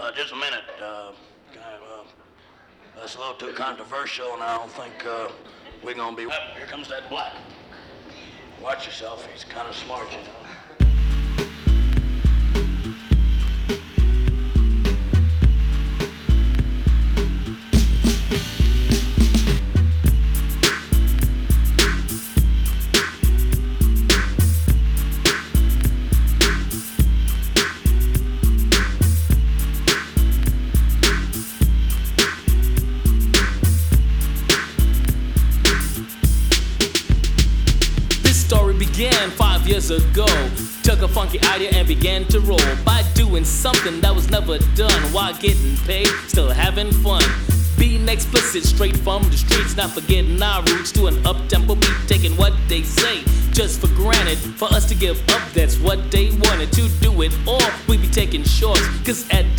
Just a minute. That's a little too controversial, and I don't think we're gonna be. Here comes that black. Watch yourself. He's kind of smart, you know. Began 5 years ago. Took a funky idea and began to roll by doing something that was never done while getting paid, still having fun. Being explicit straight from the streets, not forgetting our roots to an up-tempo beat, taking what they say just for granted. For us to give up, that's what they wanted. To do it all, we be taking shorts, cause at